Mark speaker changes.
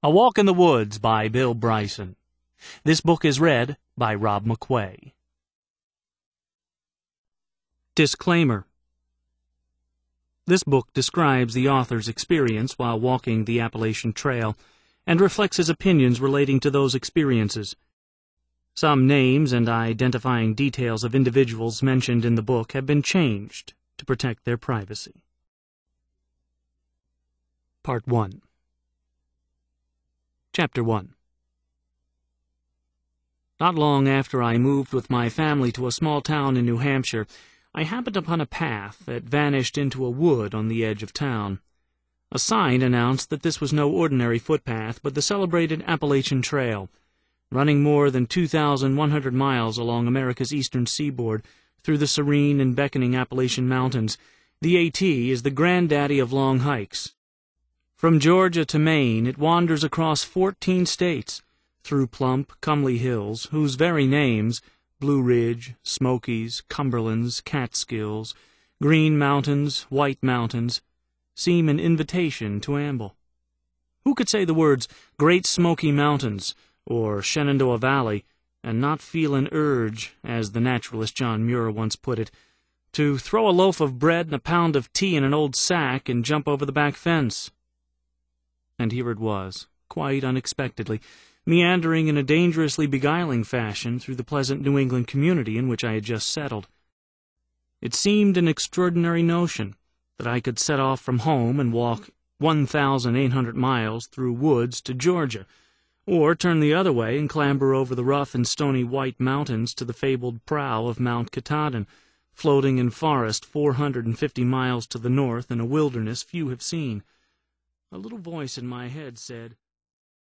Speaker 1: A Walk in the Woods by Bill Bryson. This book is read by Rob McQuay. Disclaimer. This book describes the author's experience while walking the Appalachian Trail and reflects his opinions relating to those experiences. Some names and identifying details of individuals mentioned in the book have been changed to protect their privacy. Part 1. Chapter 1. Not long after I moved with my family to a small town in New Hampshire, I happened upon a path that vanished into a wood on the edge of town. A sign announced that this was no ordinary footpath, but the celebrated Appalachian Trail, running more than 2,100 miles along America's eastern seaboard through the serene and beckoning Appalachian Mountains. The AT is the granddaddy of long hikes. From Georgia to Maine, it wanders across 14 states, through plump, comely hills, whose very names, Blue Ridge, Smokies, Cumberlands, Catskills, Green Mountains, White Mountains, seem an invitation to amble. Who could say the words Great Smoky Mountains or Shenandoah Valley and not feel an urge, as the naturalist John Muir once put it, to throw a loaf of bread and a pound of tea in an old sack and jump over the back fence? And here it was, quite unexpectedly, meandering in a dangerously beguiling fashion through the pleasant New England community in which I had just settled. It seemed an extraordinary notion that I could set off from home and walk 1,800 miles through woods to Georgia, or turn the other way and clamber over the rough and stony White Mountains to the fabled brow of Mount Katahdin, floating in forest 450 miles to the north in a wilderness few have seen. A little voice in my head said,